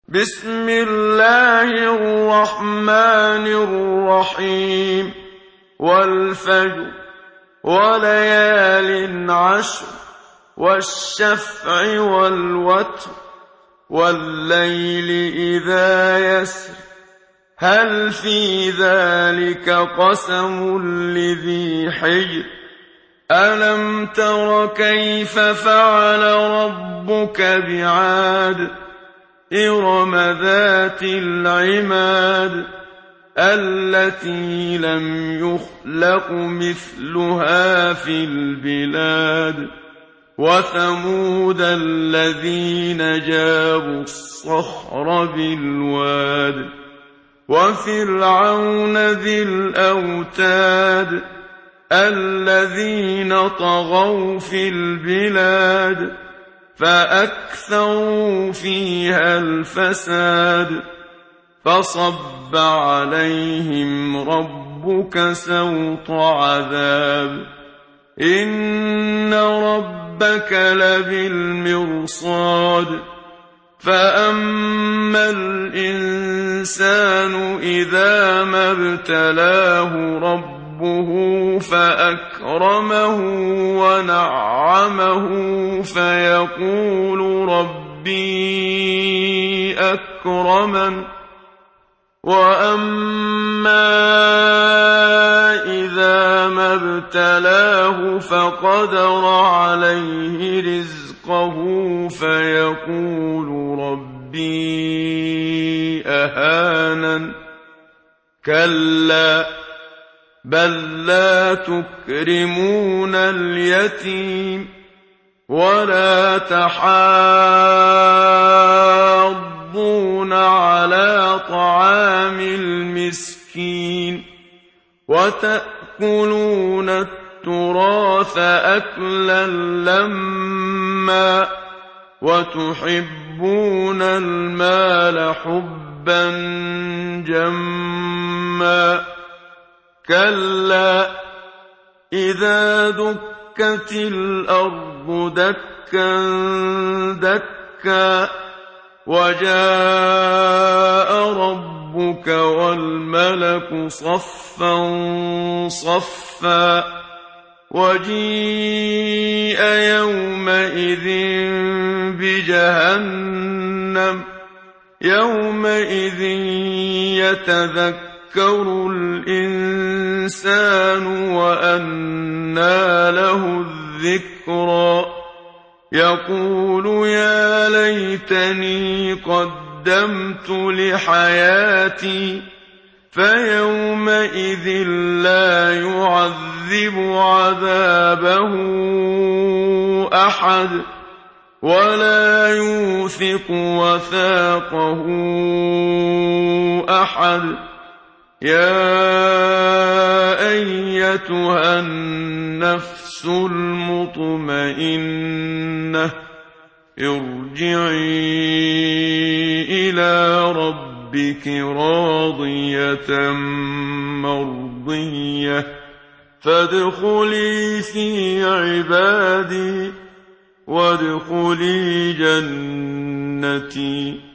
بسم الله الرحمن الرحيم والفجر وليال عشر والشفع والوتر والليل إذا يسر هل في ذلك قسم لذي حجر ألم تر كيف فعل ربك بعاد إرم ذات العماد التي لم يخلق مثلها في البلاد وثمود الذين جابوا الصخر بالواد وفرعون ذي الأوتاد الذين طغوا في البلاد فأكثروا فيها الفساد فصب عليهم ربك سوط عذاب إن ربك لبالمرصاد فأما الإنسان إذا ما ابتلاه ربه فأكرمه ونعمه فيقول ربي أكرمن وأما إذا ما ابتلاه فقدر عليه رزقه فيقول ربي أهانن كلا بل لا تكرمون اليتيم ولا تحاضون على طعام المسكين وتأكلون التراث أكلا لما وتحبون المال حبا جما كلا إذا دكت الأرض دكا دكا وجاء ربك والملك صفا صفا وجيء يومئذ بجهنم يومئذ يتذكر الإنسان وأنى له الذكرى يقول يا ليتني قدمت لحياتي فيومئذ لا يعذب عذابه أحد ولا يوثق وثاقه أحد يا أيتها النفس المطمئنة ارجعي إلى ربك راضية مرضية فادخلي في عبادي وادخلي جنتي